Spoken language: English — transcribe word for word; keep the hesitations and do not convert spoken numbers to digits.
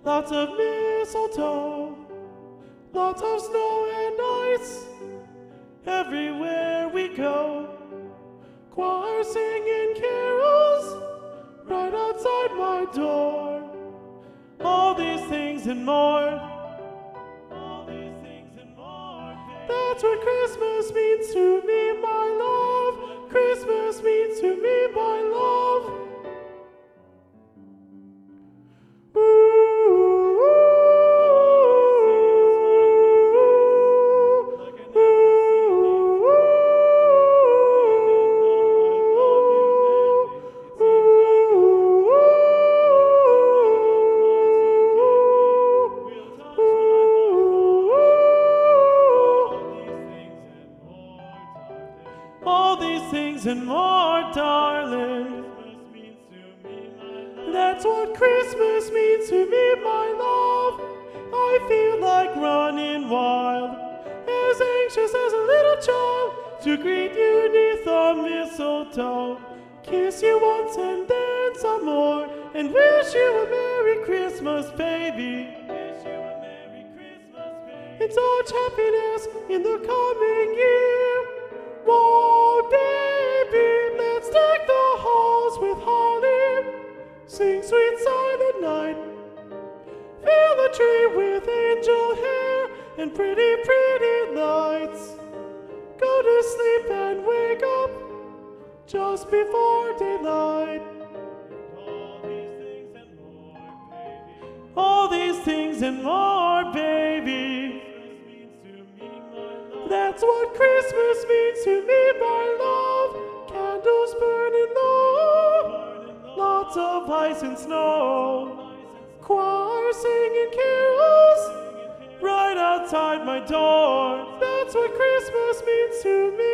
Lots of mistletoe, lots of snow and ice. Everywhere we go, choir singing carols right outside my door. All these things and more. All these things and more. That's what Christmas means to me, my love. Christmas means to me, my love. All these things and more, darling. That's what Christmas means to me, my love. I feel like running wild, as anxious as a little child, to greet you neath the mistletoe, kiss you once and then some more, and wish you a Merry Christmas, baby. And such happiness in the coming year. Whoa, baby, let's deck the halls with holly, sing sweet silent night, fill the tree with angel hair and pretty, pretty lights. Go to sleep and wake up just before daylight. All these things and more, baby. That's what Christmas means to me, my love. Candles burning low, lots of ice and snow, choir singing carols right outside my door. That's what Christmas means to me.